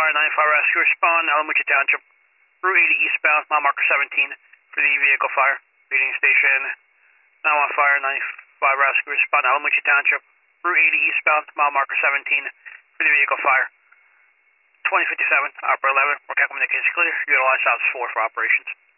Fire 95 Rescue, respond, Alamucha Township, Route 80 eastbound, mile marker 17 for the vehicle fire. Reading station 911 Fire 95 Rescue, respond, Alamucha Township, Route 80 eastbound, mile marker 17 for the vehicle fire. 2057, Operator 11, we're communications clear. Utilize South 4 for operations.